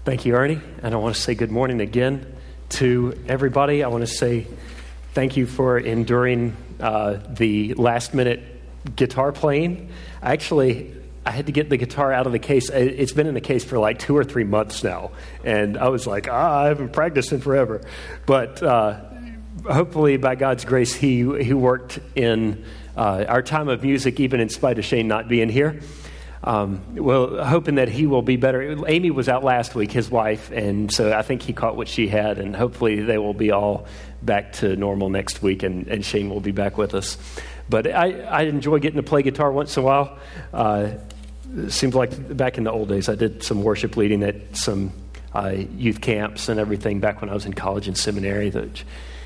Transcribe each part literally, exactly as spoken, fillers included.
Thank you, Ernie. And I want to say good morning again to everybody. I want to say thank you for enduring uh, the last-minute guitar playing. I actually, I had to get the guitar out of the case. It's been in the case for like two or three months now. And I was like, ah, I haven't practiced in forever. But uh, hopefully, by God's grace, he, he worked in uh, our time of music, even in spite of Shane not being here. Um, well, hoping that he will be better. Amy was out last week, his wife, and so I think he caught what she had, and hopefully they will be all back to normal next week, and, and Shane will be back with us. But I, I enjoy getting to play guitar once in a while. Uh, it seems like back in the old days, I did some worship leading at some uh, youth camps and everything back when I was in college and seminary. That,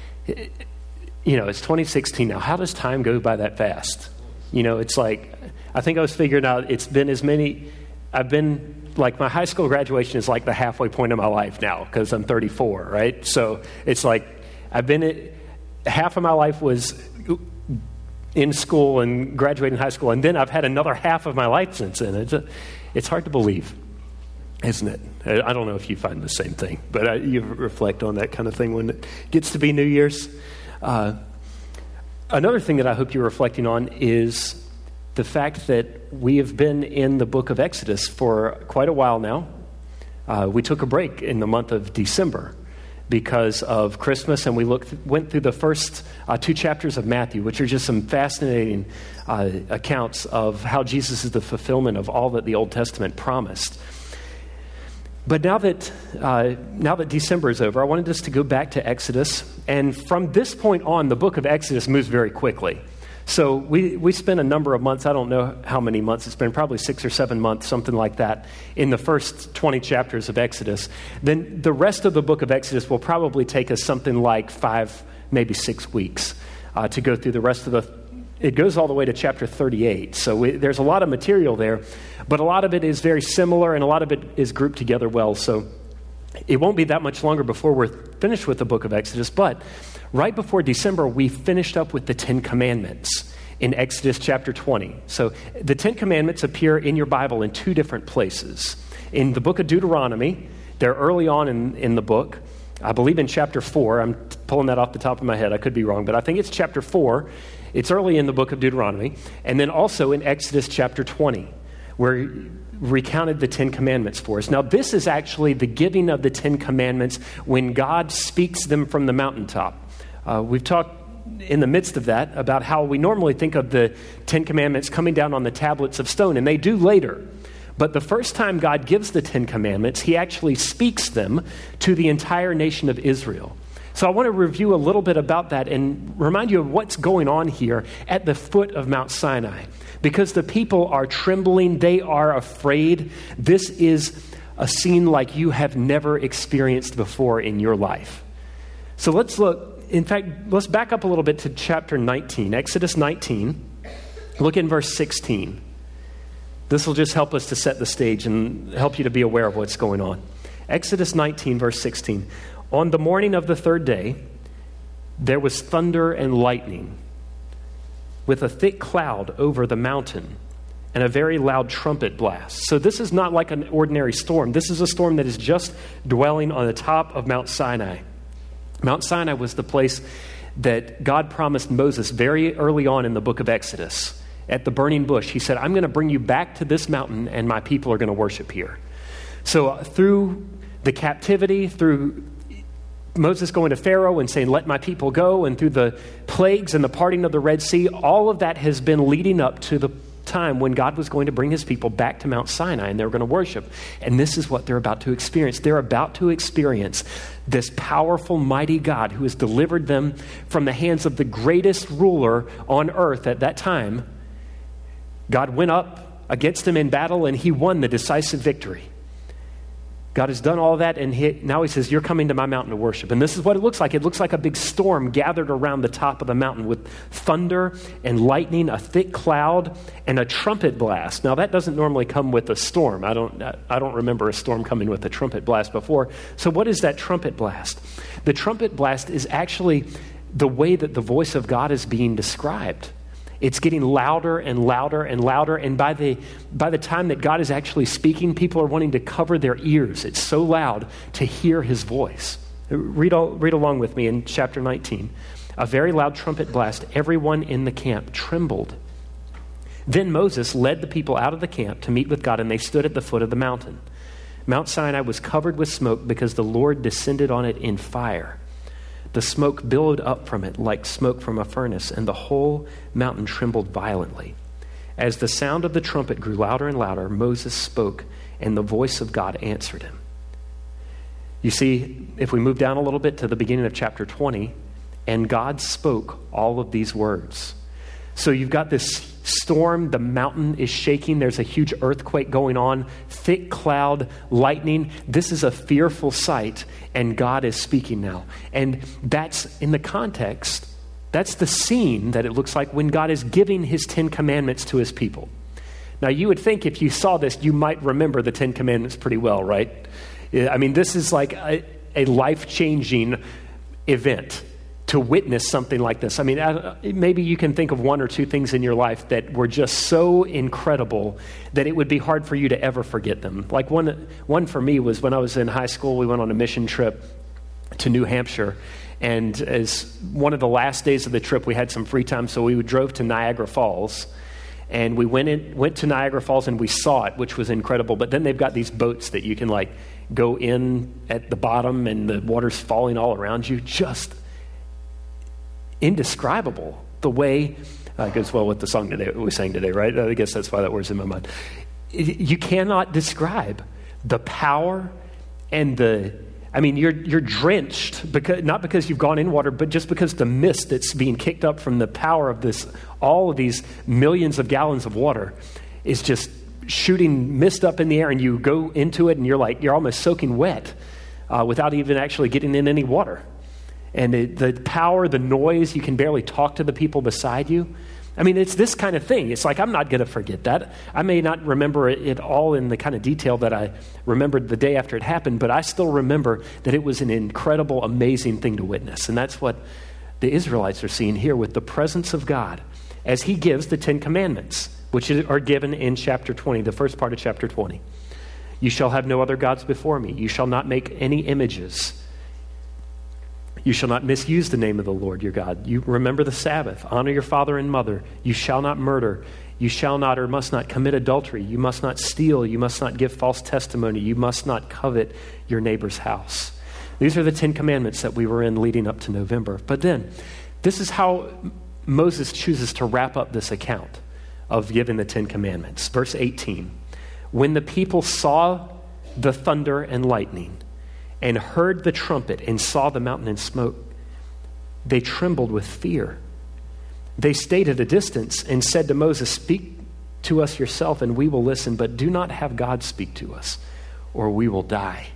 you know, it's twenty sixteen now. How does time go by that fast? You know, it's like, I think I was figuring out it's been as many, I've been, like my high school graduation is like the halfway point of my life now because I'm thirty-four, right? So it's like, I've been, at, half of my life was in school and graduating high school, and then I've had another half of my life since then. It's, a, it's hard to believe, isn't it? I don't know if you find the same thing, but I, you reflect on that kind of thing when it gets to be New Year's. Uh, another thing that I hope you're reflecting on is the fact that we have been in the book of Exodus for quite a while now. Uh, we took a break in the month of December because of Christmas, and we looked, went through the first uh, two chapters of Matthew, which are just some fascinating uh, accounts of how Jesus is the fulfillment of all that the Old Testament promised. But now that uh, now that December is over, I wanted us to go back to Exodus, and from this point on, the book of Exodus moves very quickly. So we, we spent a number of months, I don't know how many months, it's been probably six or seven months, something like that, in the first twenty chapters of Exodus. Then the rest of the book of Exodus will probably take us something like five, maybe six weeks uh, to go through the rest of the, it goes all the way to chapter thirty-eight. So we, there's a lot of material there, but a lot of it is very similar and a lot of it is grouped together well. So it won't be that much longer before we're finished with the book of Exodus, but right before December, we finished up with the Ten Commandments in Exodus chapter twenty. So the Ten Commandments appear in your Bible in two different places. In the book of Deuteronomy, they're early on in, in the book. I believe in chapter four. I'm pulling that off the top of my head. I could be wrong, but I think it's chapter four. It's early in the book of Deuteronomy. And then also in Exodus chapter twenty, where recounted the Ten Commandments for us. Now, this is actually the giving of the Ten Commandments when God speaks them from the mountaintop. Uh, we've talked in the midst of that about how we normally think of the Ten Commandments coming down on the tablets of stone, and they do later. But the first time God gives the Ten Commandments, he actually speaks them to the entire nation of Israel. So I want to review a little bit about that and remind you of what's going on here at the foot of Mount Sinai. Because the people are trembling, they are afraid. This is a scene like you have never experienced before in your life. So let's look, in fact, let's back up a little bit to chapter nineteen, Exodus nineteen. Look in verse sixteen. This will just help us to set the stage and help you to be aware of what's going on. Exodus nineteen, verse sixteen. On the morning of the third day, there was thunder and lightning, with a thick cloud over the mountain and a very loud trumpet blast. So this is not like an ordinary storm. This is a storm that is just dwelling on the top of Mount Sinai. Mount Sinai was the place that God promised Moses very early on in the book of Exodus. At the burning bush, he said, I'm going to bring you back to this mountain and my people are going to worship here. So uh, through the captivity, through Moses going to Pharaoh and saying, let my people go, and through the plagues and the parting of the Red Sea, all of that has been leading up to the time when God was going to bring his people back to Mount Sinai and they were going to worship. And this is what they're about to experience. They're about to experience this powerful, mighty God who has delivered them from the hands of the greatest ruler on earth at that time. God went up against them in battle and he won the decisive victory. God has done all that, and he, now he says, you're coming to my mountain to worship. And this is what it looks like. It looks like a big storm gathered around the top of the mountain with thunder and lightning, a thick cloud, and a trumpet blast. Now, that doesn't normally come with a storm. I don't, I don't remember a storm coming with a trumpet blast before. So what is that trumpet blast? The trumpet blast is actually the way that the voice of God is being described. It's getting louder and louder and louder. And by the, by the time that God is actually speaking, people are wanting to cover their ears. It's so loud to hear his voice. Read, all, read along with me in chapter nineteen. A very loud trumpet blast. Everyone in the camp trembled. Then Moses led the people out of the camp to meet with God, and they stood at the foot of the mountain. Mount Sinai was covered with smoke because the Lord descended on it in fire. The smoke billowed up from it like smoke from a furnace, and the whole mountain trembled violently. As the sound of the trumpet grew louder and louder, Moses spoke, and the voice of God answered him. You see, if we move down a little bit to the beginning of chapter twenty, and God spoke all of these words. So you've got this storm, the mountain is shaking, there's a huge earthquake going on, thick cloud, lightning. This is a fearful sight, and God is speaking now. And that's in the context, that's the scene that it looks like when God is giving his Ten Commandments to his people. Now you would think if you saw this, you might remember the Ten Commandments pretty well, right? I mean, this is like a, a life-changing event. To witness something like this. I mean, maybe you can think of one or two things in your life that were just so incredible that it would be hard for you to ever forget them. Like one, one for me was when I was in high school, we went on a mission trip to New Hampshire. And as one of the last days of the trip, we had some free time, so we drove to Niagara Falls. And we went in, went to Niagara Falls and we saw it, which was incredible. But then they've got these boats that you can like go in at the bottom and the water's falling all around you. Just indescribable the way uh, goes well with the song today we sang today, right? I guess that's why that word's in my mind. You cannot describe the power and the, I mean, you're you're drenched, because not because you've gone in water, but just because the mist that's being kicked up from the power of this, all of these millions of gallons of water is just shooting mist up in the air, and you go into it and you're like, you're almost soaking wet uh, without even actually getting in any water. And it, the power, the noise, you can barely talk to the people beside you. I mean, it's this kind of thing. It's like, I'm not going to forget that. I may not remember it all in the kind of detail that I remembered the day after it happened, but I still remember that it was an incredible, amazing thing to witness. And that's what the Israelites are seeing here with the presence of God as he gives the Ten Commandments, which are given in chapter twenty, the first part of chapter twenty. You shall have no other gods before me. You shall not make any images. You shall not misuse the name of the Lord your God. You remember the Sabbath. Honor your father and mother. You shall not murder. You shall not or must not commit adultery. You must not steal. You must not give false testimony. You must not covet your neighbor's house. These are the Ten Commandments that we were in leading up to November. But then, this is how Moses chooses to wrap up this account of giving the Ten Commandments. Verse eighteen. When the people saw the thunder and lightning, and heard the trumpet and saw the mountain in smoke, they trembled with fear. They stayed at a distance and said to Moses, speak to us yourself and we will listen, but do not have God speak to us or we will die.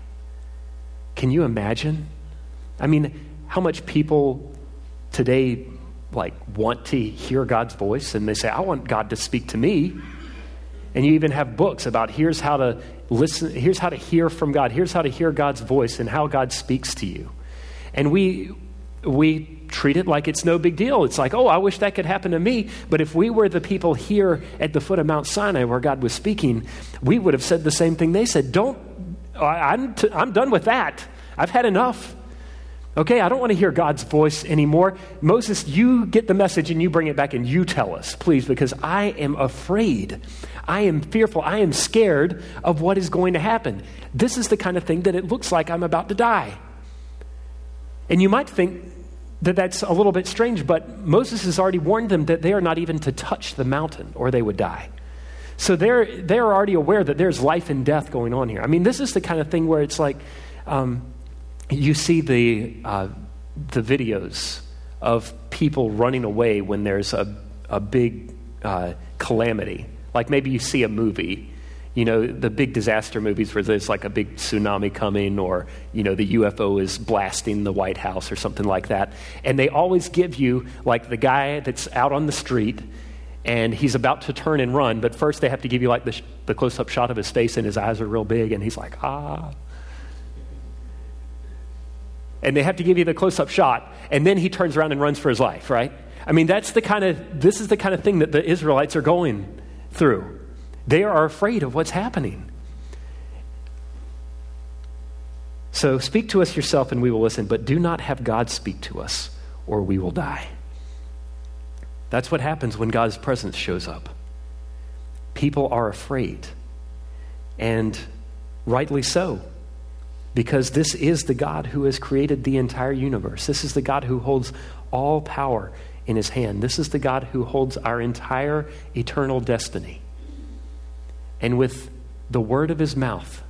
Can you imagine? I mean, how much people today like want to hear God's voice, and they say, I want God to speak to me. And you even have books about here's how to listen, here's how to hear from God, here's how to hear God's voice and how God speaks to you. And we we treat it like it's no big deal. It's like, oh, I wish that could happen to me. But if we were the people here at the foot of Mount Sinai where God was speaking, we would have said the same thing they said. Don't, I, I'm, t- I'm done with that. I've had enough. Okay, I don't want to hear God's voice anymore. Moses, you get the message and you bring it back and you tell us, please, because I am afraid. I am fearful. I am scared of what is going to happen. This is the kind of thing that it looks like I'm about to die. And you might think that that's a little bit strange, but Moses has already warned them that they are not even to touch the mountain or they would die. So they're, they're already aware that there's life and death going on here. I mean, this is the kind of thing where it's like, um, you see the uh, the videos of people running away when there's a, a big uh, calamity. Like maybe you see a movie, you know, the big disaster movies where there's like a big tsunami coming, or, you know, the U F O is blasting the White House or something like that. And they always give you like the guy that's out on the street and he's about to turn and run, but first they have to give you like the, sh- the close-up shot of his face and his eyes are real big and he's like, ah. And they have to give you the close-up shot, and then he turns around and runs for his life, right? I mean, that's the kind of, this is the kind of thing that the Israelites are going through. They are afraid of what's happening. So speak to us yourself and we will listen, but do not have God speak to us or we will die. That's what happens when God's presence shows up. People are afraid, and rightly so, because this is the God who has created the entire universe. This is the God who holds all power in his hand. This is the God who holds our entire eternal destiny. And with the word of his mouth,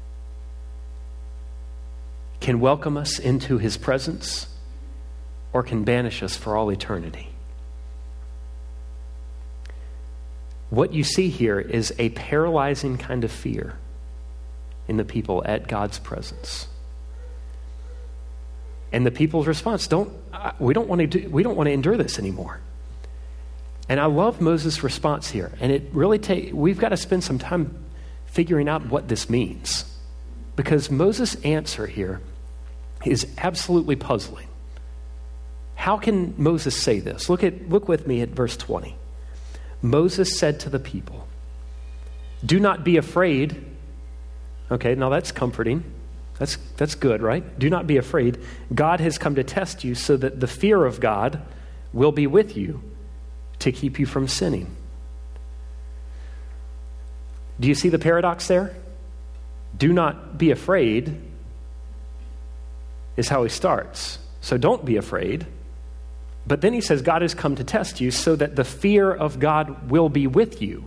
can welcome us into his presence or can banish us for all eternity. What you see here is a paralyzing kind of fear in the people at God's presence. And the people's response, don't, we don't want to do, we don't want to endure this anymore. And I love Moses' response here. And it really take, we've got to spend some time figuring out what this means. Because Moses' answer here is absolutely puzzling. How can Moses say this? Look at look with me at verse twenty. Moses said to the people, "Do not be afraid." Okay, now that's comforting. That's that's good, right? Do not be afraid. God has come to test you so that the fear of God will be with you to keep you from sinning. Do you see the paradox there? Do not be afraid is how he starts. So don't be afraid. But then he says God has come to test you so that the fear of God will be with you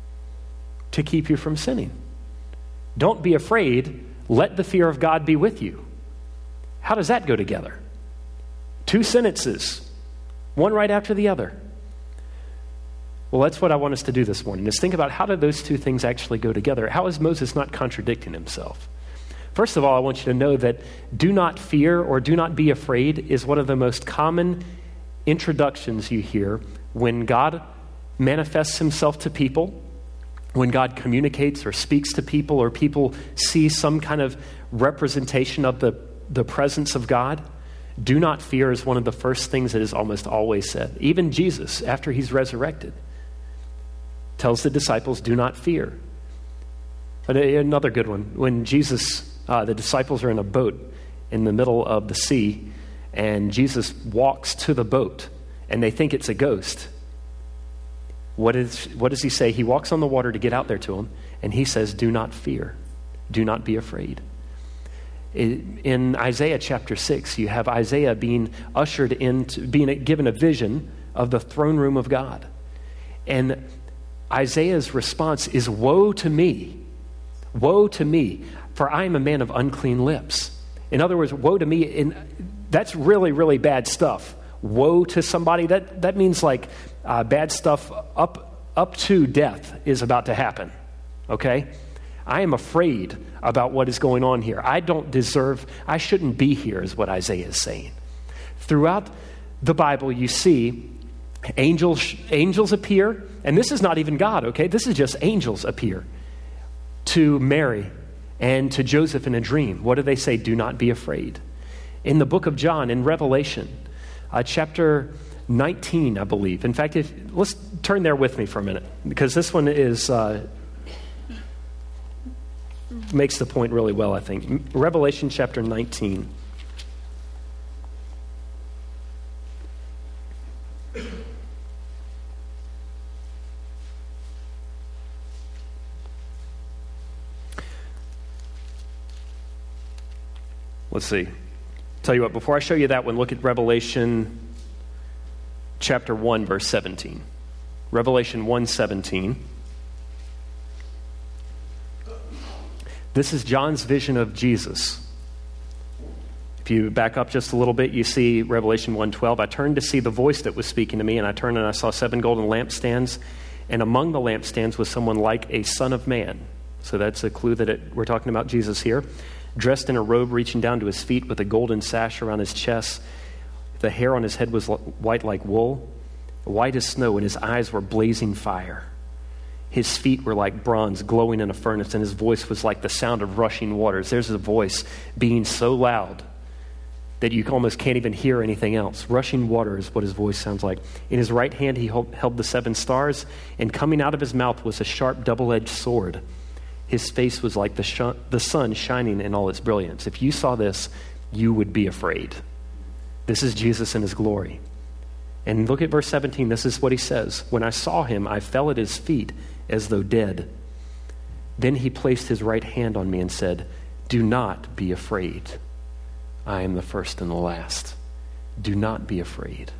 to keep you from sinning. Don't be afraid. Let the fear of God be with you. How does that go together? Two sentences, one right after the other. Well, that's what I want us to do this morning, is think about how do those two things actually go together? How is Moses not contradicting himself? First of all, I want you to know that do not fear or do not be afraid is one of the most common introductions you hear when God manifests himself to people, when God communicates or speaks to people, or people see some kind of representation of the, the presence of God. Do not fear is one of the first things that is almost always said. Even Jesus, after he's resurrected, tells the disciples, do not fear. But another good one, when Jesus, uh, the disciples are in a boat in the middle of the sea, and Jesus walks to the boat, and they think it's a ghost. What is, what does he say? He walks on the water to get out there to them, and he says, do not fear. Do not be afraid. In Isaiah chapter six, you have Isaiah being ushered into, being given a vision of the throne room of God. And Isaiah's response is, woe to me, woe to me, for I am a man of unclean lips. In other words, woe to me, in, that's really, really bad stuff. Woe to somebody, that, that means like uh, bad stuff up, up to death is about to happen, okay? I am afraid about what is going on here. I don't deserve, I shouldn't be here, is what Isaiah is saying. Throughout the Bible, you see angels, angels appear, and this is not even God, okay? This is just angels appear to Mary and to Joseph in a dream. What do they say? Do not be afraid. In the book of John, in Revelation, uh, chapter nineteen, I believe. In fact, if let's turn there with me for a minute, because this one is uh, makes the point really well, I think. Revelation chapter nineteen. Let's see. Tell you what, before I show you that one, look at Revelation chapter one, verse seventeen. Revelation one seventeen. This is John's vision of Jesus. If you back up just a little bit, you see Revelation one twelve. I turned to see the voice that was speaking to me, and I turned and I saw seven golden lampstands, and among the lampstands was someone like a son of man. So that's a clue that it, we're talking about Jesus here. Dressed in a robe reaching down to his feet with a golden sash around his chest. The hair on his head was white like wool, white as snow, and his eyes were blazing fire. His feet were like bronze glowing in a furnace, and his voice was like the sound of rushing waters. There's a voice being so loud that you almost can't even hear anything else. Rushing water is what his voice sounds like. In his right hand he held the seven stars, and coming out of his mouth was a sharp double-edged sword. His face was like the, sh- the sun shining in all its brilliance. If you saw this, you would be afraid. This is Jesus in his glory. And look at verse seventeen. This is what he says. When I saw him, I fell at his feet as though dead. Then he placed his right hand on me and said, do not be afraid. I am the first and the last. Do not be afraid.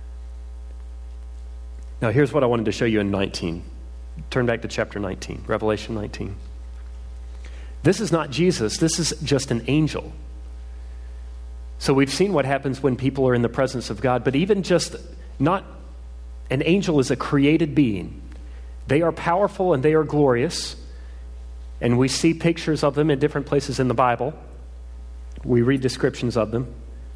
Now here's what I wanted to show you in nineteen. Turn back to chapter nineteen, Revelation nineteen. This is not Jesus. This is just an angel. So we've seen what happens when people are in the presence of God, but even just not, an angel is a created being. They are powerful and they are glorious. And we see pictures of them in different places in the Bible. We read descriptions of them.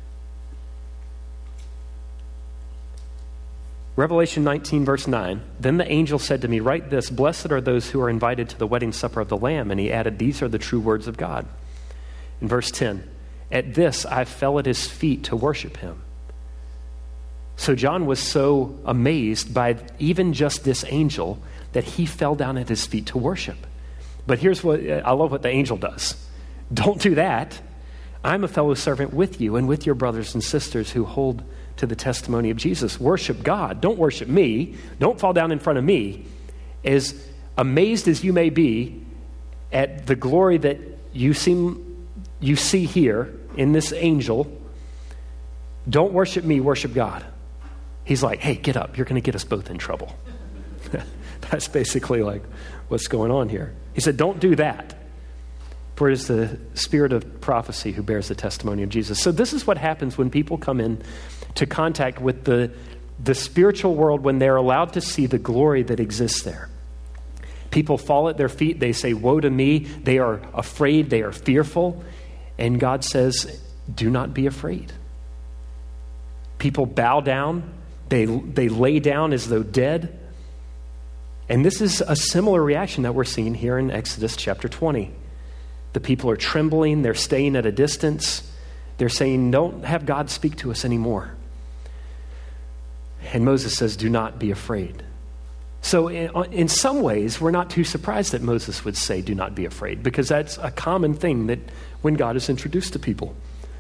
Revelation nineteen, verse nine. Then the angel said to me, write this, blessed are those who are invited to the wedding supper of the Lamb. And he added, these are the true words of God. In verse ten, at this I fell at his feet to worship him. So John was so amazed by even just this angel that he fell down at his feet to worship. But here's what, I love what the angel does. Don't do that. I'm a fellow servant with you and with your brothers and sisters who hold to the testimony of Jesus. Worship God. Don't worship me. Don't fall down in front of me. As amazed as you may be at the glory that you seem you see here in this angel, don't worship me, worship God. He's like, hey, get up. You're going to get us both in trouble. That's basically like what's going on here. He said, don't do that. For it is the spirit of prophecy who bears the testimony of Jesus. So this is what happens when people come in to contact with the, the spiritual world, when they're allowed to see the glory that exists there. People fall at their feet. They say, woe to me. They are afraid. They are fearful. And God says, do not be afraid. People bow down. They, they lay down as though dead. And this is a similar reaction that we're seeing here in Exodus chapter twenty. The people are trembling. They're staying at a distance. They're saying, don't have God speak to us anymore. And Moses says, do not be afraid. So in, in some ways, we're not too surprised that Moses would say, do not be afraid, because that's a common thing that when God is introduced to people.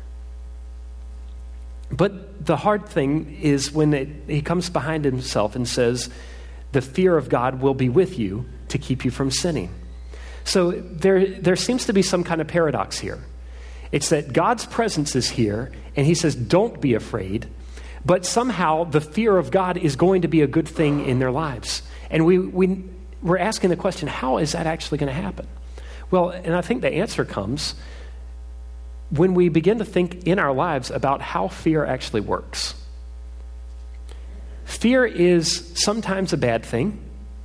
But the hard thing is when it, he comes behind himself and says, the fear of God will be with you to keep you from sinning. So there, there seems to be some kind of paradox here. It's that God's presence is here, and he says, don't be afraid, but somehow the fear of God is going to be a good thing in their lives. And we, we, we're asking the question, how is that actually going to happen? Well, and I think the answer comes when we begin to think in our lives about how fear actually works. Fear is sometimes a bad thing.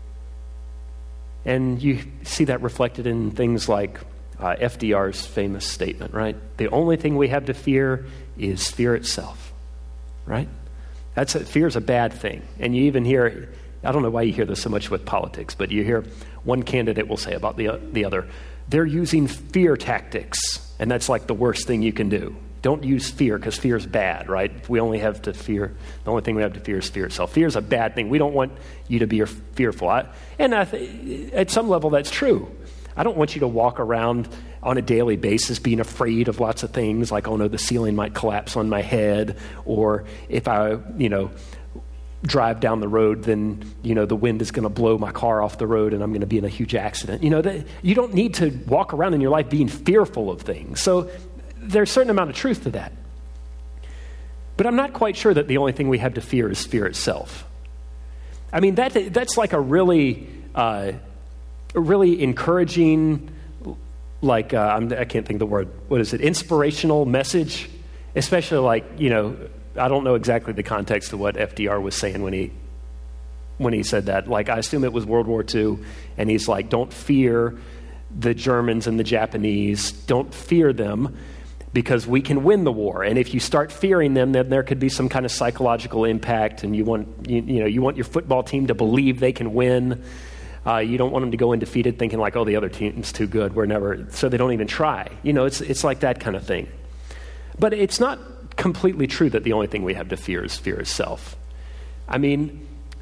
And you see that reflected in things like uh, F D R's famous statement, right? The only thing we have to fear is fear itself, right? That's a, fear is a bad thing. And you even hear, I don't know why you hear this so much with politics, but you hear one candidate will say about the, uh, the other, they're using fear tactics, and that's like the worst thing you can do. Don't use fear, because fear is bad, right? We only have to fear, the only thing we have to fear is fear itself. Fear is a bad thing. We don't want you to be fearful. I, and I th- at some level, that's true. I don't want you to walk around on a daily basis being afraid of lots of things, like, oh no, the ceiling might collapse on my head, or if I, you know, drive down the road, then, you know, the wind is going to blow my car off the road and I'm going to be in a huge accident. You know, that, you don't need to walk around in your life being fearful of things. So there's a certain amount of truth to that. But I'm not quite sure that the only thing we have to fear is fear itself. I mean, that that's like a really, uh, a really encouraging, like, uh, I'm, I can't think of the word, what is it, inspirational message, especially like, you know, I don't know exactly the context of what F D R was saying when he when he said that. Like, I assume it was World War Two, and he's like, don't fear the Germans and the Japanese. Don't fear them, because we can win the war. And if you start fearing them, then there could be some kind of psychological impact, and you want you, you know you want your football team to believe they can win. Uh, you don't want them to go in defeated thinking like, oh, the other team's too good. We're never, so they don't even try. You know, it's it's like that kind of thing. But it's not completely true that the only thing we have to fear is fear itself. I mean,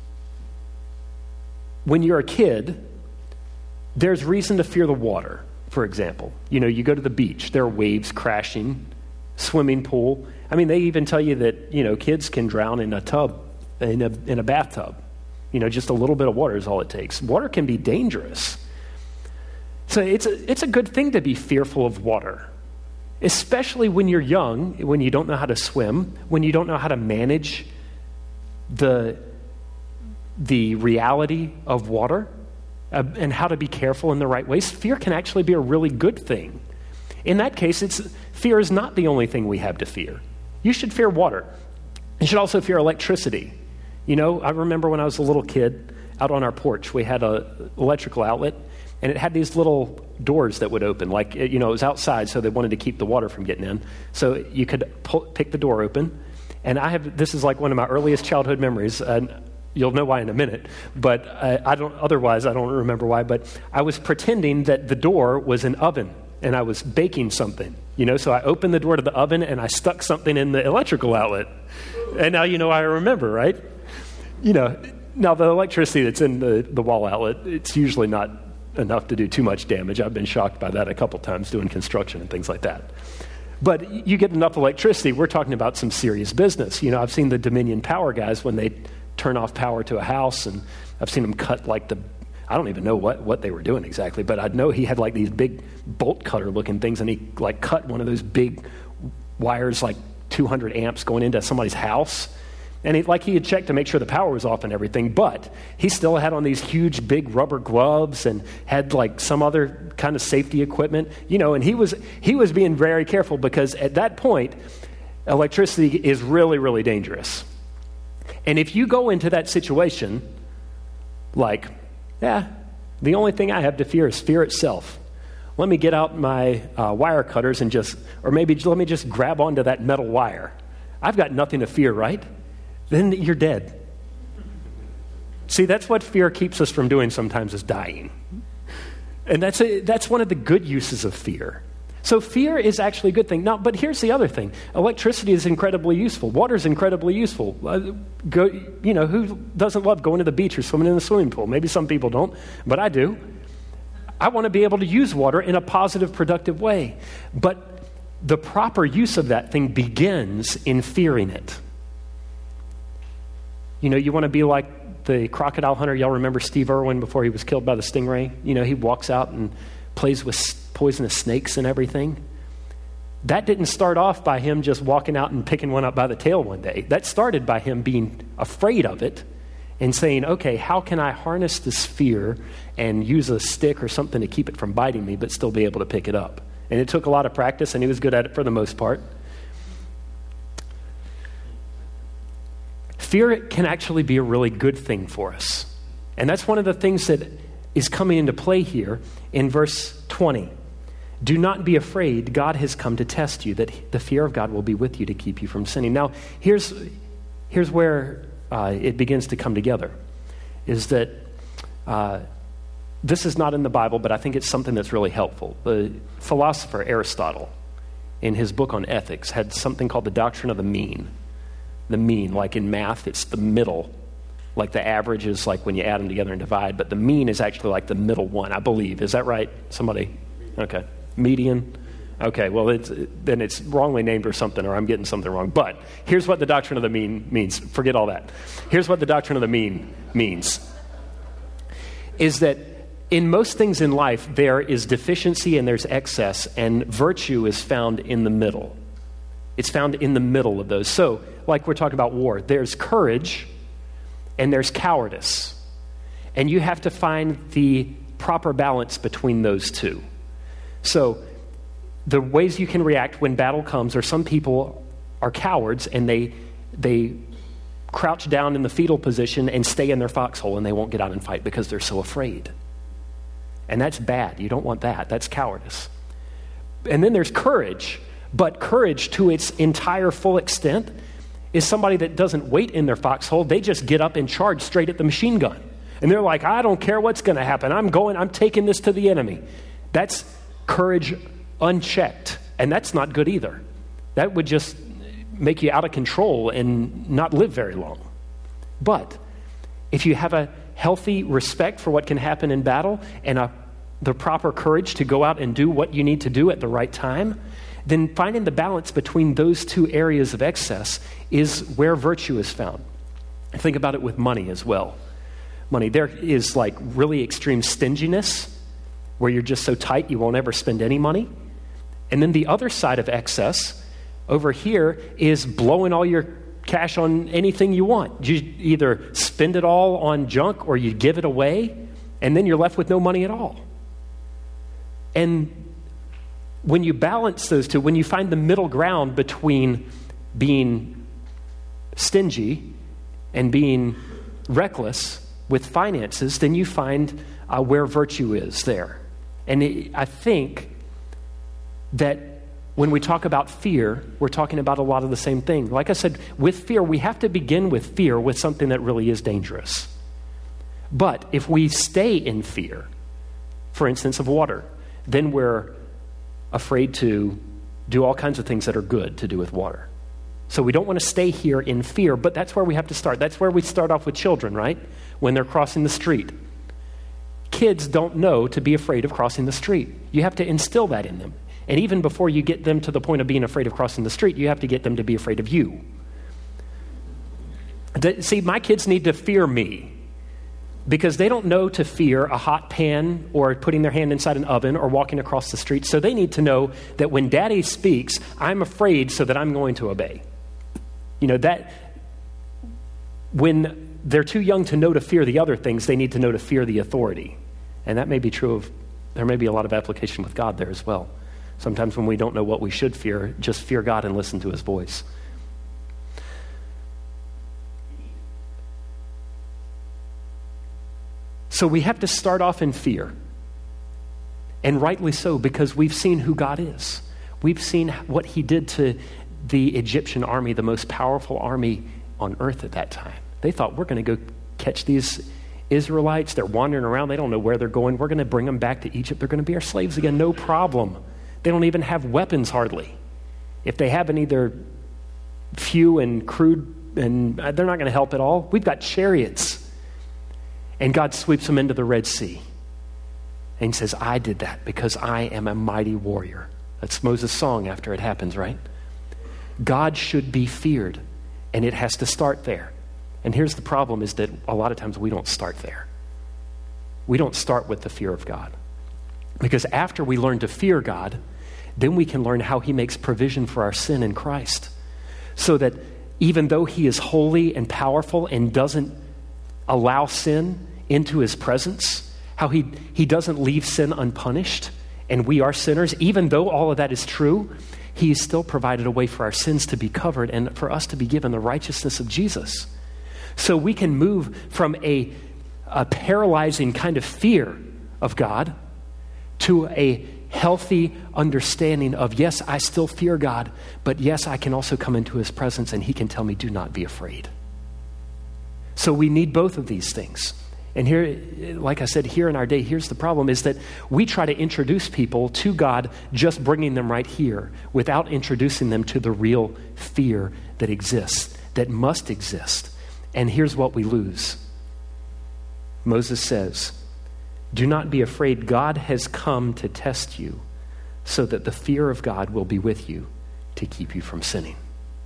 when you're a kid, there's reason to fear the water, for example. You know, you go to the beach, there are waves crashing, swimming pool. I mean, they even tell you that, you know, kids can drown in a tub, in a, in a bathtub. You know, just a little bit of water is all it takes. Water can be dangerous. So it's a, it's a good thing to be fearful of water, especially when you're young, when you don't know how to swim, when you don't know how to manage the, the reality of water, uh, and how to be careful in the right ways. Fear can actually be a really good thing. In that case, it's fear is not the only thing we have to fear. You should fear water. You should also fear electricity. You know, I remember when I was a little kid, out on our porch, we had an electrical outlet, and it had these little doors that would open. Like, you know, it was outside, so they wanted to keep the water from getting in. So you could pull, pick the door open. And I have, this is like one of my earliest childhood memories, and you'll know why in a minute, but I, I don't, otherwise I don't remember why, but I was pretending that the door was an oven, and I was baking something, you know, so I opened the door to the oven, and I stuck something in the electrical outlet. And now you know I remember, right? You know, now the electricity that's in the, the wall outlet, it's usually not enough to do too much damage. I've been shocked by that a couple times doing construction and things like that. But you get enough electricity, we're talking about some serious business. You know, I've seen the Dominion Power guys when they turn off power to a house, and I've seen them cut like the, I don't even know what, what they were doing exactly, but I know he had like these big bolt cutter looking things, and he like cut one of those big wires, like two hundred amps going into somebody's house. And he, like he had checked to make sure the power was off and everything, but he still had on these huge big rubber gloves and had like some other kind of safety equipment, you know, and he was he was being very careful, because at that point, electricity is really, really dangerous. And if you go into that situation like, yeah, the only thing I have to fear is fear itself. Let me get out my uh, wire cutters and just, or maybe let me just grab onto that metal wire. I've got nothing to fear, right? Then you're dead. See, that's what fear keeps us from doing sometimes, is dying. And that's a, that's one of the good uses of fear. So fear is actually a good thing. Now, but here's the other thing. Electricity is incredibly useful. Water is incredibly useful. Uh, go, you know, who doesn't love going to the beach or swimming in the swimming pool? Maybe some people don't, but I do. I want to be able to use water in a positive, productive way. But the proper use of that thing begins in fearing it. You know, you want to be like the crocodile hunter. Y'all remember Steve Irwin before he was killed by the stingray? You know, he walks out and plays with poisonous snakes and everything. That didn't start off by him just walking out and picking one up by the tail one day. That started by him being afraid of it and saying, okay, how can I harness this fear and use a stick or something to keep it from biting me, but still be able to pick it up? And it took a lot of practice, and he was good at it for the most part. Fear can actually be a really good thing for us. And that's one of the things that is coming into play here in verse twenty. Do not be afraid. God has come to test you, that the fear of God will be with you to keep you from sinning. Now, here's, here's where uh, it begins to come together, is that uh, this is not in the Bible, but I think it's something that's really helpful. The philosopher Aristotle, in his book on ethics, had something called the doctrine of the mean. The mean, like in math, it's the middle. Like the average is like when you add them together and divide, but the mean is actually like the middle one, I believe. Is that right? Somebody? Okay. Median? Okay, well, it's, then it's wrongly named or something, or I'm getting something wrong. But here's what the doctrine of the mean means. Forget all that. Here's what the doctrine of the mean means. Is that in most things in life, there is deficiency and there's excess, and virtue is found in the middle. It's found in the middle of those. So, like we're talking about war, there's courage and there's cowardice. And you have to find the proper balance between those two. So the ways you can react when battle comes are, some people are cowards and they they crouch down in the fetal position and stay in their foxhole, and they won't get out and fight because they're so afraid. And that's bad. You don't want that. That's cowardice. And then there's courage. But courage to its entire full extent is somebody that doesn't wait in their foxhole. They just get up and charge straight at the machine gun. And they're like, I don't care what's going to happen. I'm going, I'm taking this to the enemy. That's courage unchecked. And that's not good either. That would just make you out of control and not live very long. But if you have a healthy respect for what can happen in battle and a, the proper courage to go out and do what you need to do at the right time, then finding the balance between those two areas of excess is where virtue is found. Think about it with money as well. Money, there is like really extreme stinginess where you're just so tight you won't ever spend any money. And then the other side of excess over here is blowing all your cash on anything you want. You either spend it all on junk or you give it away, and then you're left with no money at all. And when you balance those two, when you find the middle ground between being stingy and being reckless with finances, then you find uh, where virtue is there. And it, I think that when we talk about fear, we're talking about a lot of the same thing. Like I said, with fear, we have to begin with fear with something that really is dangerous. But if we stay in fear, for instance, of water, then we're afraid to do all kinds of things that are good to do with water. So we don't want to stay here in fear, but that's where we have to start. That's where we start off with children, right? When they're crossing the street. Kids don't know to be afraid of crossing the street. You have to instill that in them. And even before you get them to the point of being afraid of crossing the street, you have to get them to be afraid of you. See, my kids need to fear me because they don't know to fear a hot pan or putting their hand inside an oven or walking across the street. So they need to know that when Daddy speaks, I'm afraid so that I'm going to obey. You know, that when they're too young to know to fear the other things, they need to know to fear the authority. And that may be true of, there may be a lot of application with God there as well. Sometimes when we don't know what we should fear, just fear God and listen to his voice. So we have to start off in fear. And rightly so, because we've seen who God is. We've seen what he did to the Egyptian army, the most powerful army on earth at that time. They thought, we're going to go catch these Israelites. They're wandering around. They don't know where they're going. We're going to bring them back to Egypt. They're going to be our slaves again. No problem. They don't even have weapons hardly. If they have any, they're few and crude, and they're not going to help at all. We've got chariots. And God sweeps them into the Red Sea. And he says, I did that because I am a mighty warrior. That's Moses' song after it happens, right? God should be feared, and it has to start there. And here's the problem is that a lot of times we don't start there. We don't start with the fear of God. Because after we learn to fear God, then we can learn how he makes provision for our sin in Christ. So that even though he is holy and powerful and doesn't allow sin into his presence, how he, he doesn't leave sin unpunished, and we are sinners, even though all of that is true, he has still provided a way for our sins to be covered and for us to be given the righteousness of Jesus. So we can move from a, a paralyzing kind of fear of God to a healthy understanding of, yes, I still fear God, but yes, I can also come into his presence and he can tell me, do not be afraid. So we need both of these things. And here, like I said, here in our day, here's the problem is that we try to introduce people to God just bringing them right here without introducing them to the real fear that exists, that must exist. And here's what we lose. Moses says, do not be afraid. God has come to test you so that the fear of God will be with you to keep you from sinning.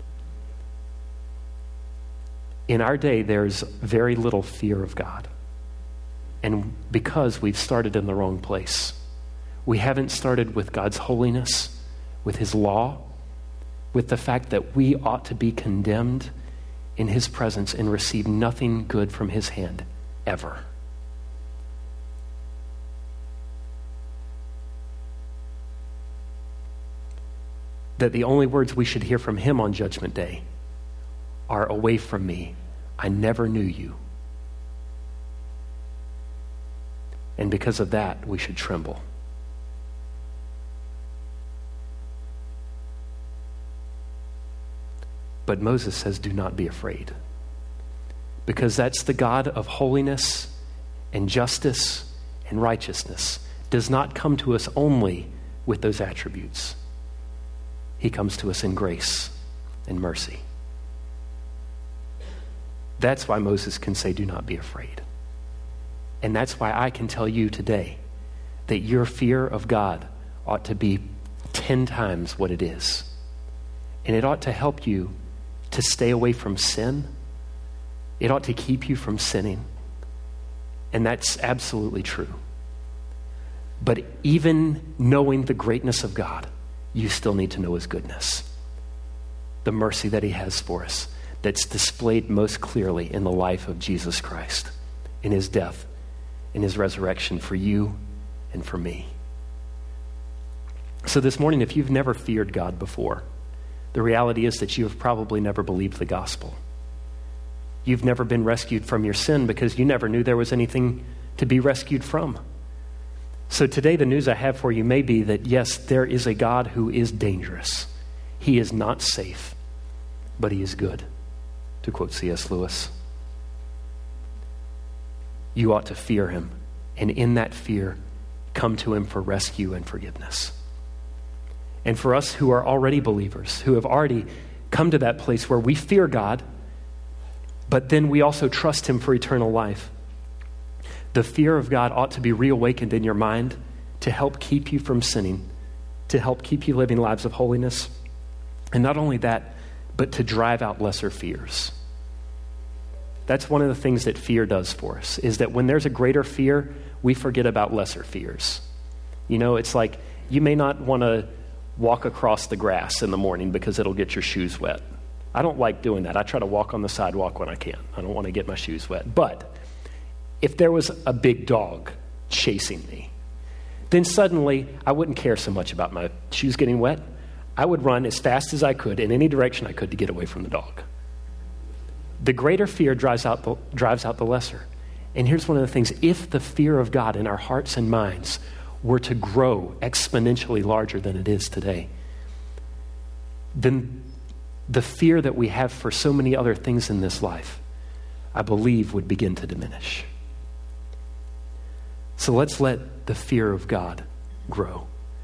In our day, there's very little fear of God. And because we've started in the wrong place. We haven't started with God's holiness, with his law, with the fact that we ought to be condemned in his presence and receive nothing good from his hand, ever. That the only words we should hear from him on Judgment Day are, away from me, I never knew you. And because of that, we should tremble. But Moses says, do not be afraid. Because that's the God of holiness and justice and righteousness. Does not come to us only with those attributes. He comes to us in grace and mercy. That's why Moses can say, do not be afraid. And that's why I can tell you today that your fear of God ought to be ten times what it is. And it ought to help you to stay away from sin. It ought to keep you from sinning. And that's absolutely true. But even knowing the greatness of God, you still need to know his goodness. The mercy that he has for us, that's displayed most clearly in the life of Jesus Christ, in his death, in his resurrection for you and for me. So this morning, if you've never feared God before, the reality is that you have probably never believed the gospel. You've never been rescued from your sin because you never knew there was anything to be rescued from. So today, the news I have for you may be that, yes, there is a God who is dangerous. He is not safe, but he is good, to quote C S Lewis. You ought to fear him, and in that fear, come to him for rescue and forgiveness. And for us who are already believers, who have already come to that place where we fear God, but then we also trust him for eternal life, the fear of God ought to be reawakened in your mind to help keep you from sinning, to help keep you living lives of holiness. And not only that, but to drive out lesser fears. That's one of the things that fear does for us, is that when there's a greater fear, we forget about lesser fears. You know, it's like you may not want to walk across the grass in the morning because it'll get your shoes wet. I don't like doing that. I try to walk on the sidewalk when I can. I don't want to get my shoes wet. But if there was a big dog chasing me, then suddenly I wouldn't care so much about my shoes getting wet. I would run as fast as I could in any direction I could to get away from the dog. The greater fear drives out the, drives out the lesser. And here's one of the things. If the fear of God in our hearts and minds were to grow exponentially larger than it is today, then the fear that we have for so many other things in this life, I believe, would begin to diminish. So let's let the fear of God grow.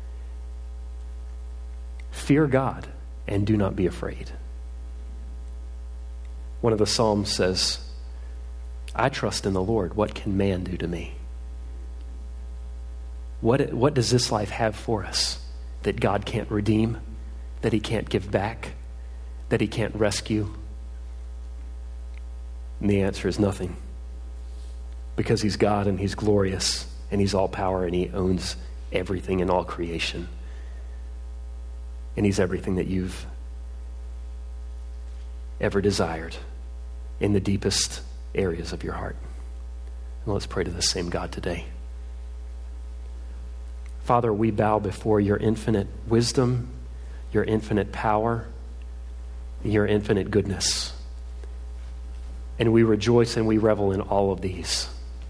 Fear God and do not be afraid. One of the Psalms says, I trust in the Lord. What can man do to me? What, what does this life have for us that God can't redeem, that he can't give back, that he can't rescue? And the answer is nothing. Because he's God and he's glorious and he's all power and he owns everything in all creation. And he's everything that you've ever desired in the deepest areas of your heart. And let's pray to the same God today. Father, we bow before your infinite wisdom, your infinite power, your infinite goodness. And we rejoice and we revel in all of these.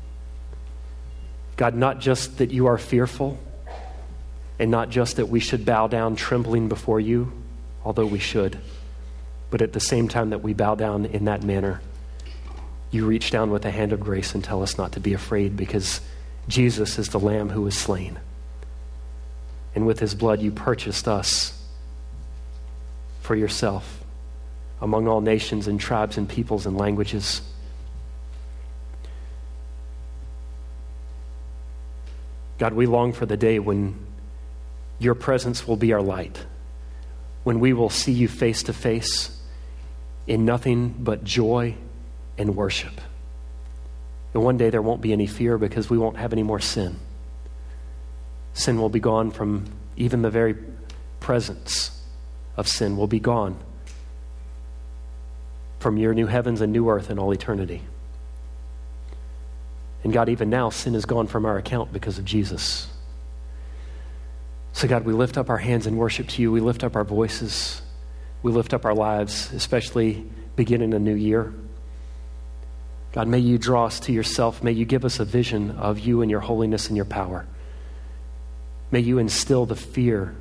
God, not just that you are fearful, and not just that we should bow down trembling before you, although we should, but at the same time that we bow down in that manner, you reach down with a hand of grace and tell us not to be afraid because Jesus is the Lamb who was slain. And with his blood, you purchased us for yourself among all nations and tribes and peoples and languages. God, we long for the day when your presence will be our light, when we will see you face to face in nothing but joy and worship. And one day there won't be any fear because we won't have any more sin. Sin will be gone from even the very presence of sin will be gone from your new heavens and new earth in all eternity. And God, even now, sin is gone from our account because of Jesus. So God, we lift up our hands in worship to you. We lift up our voices. We lift up our lives, especially beginning a new year. God, may you draw us to yourself. May you give us a vision of you and your holiness and your power. May you instill the fear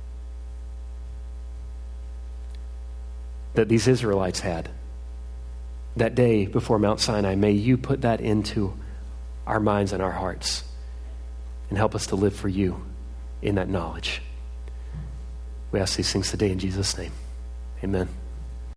that these Israelites had that day before Mount Sinai. May you put that into our minds and our hearts and help us to live for you in that knowledge. We ask these things today in Jesus' name. Amen.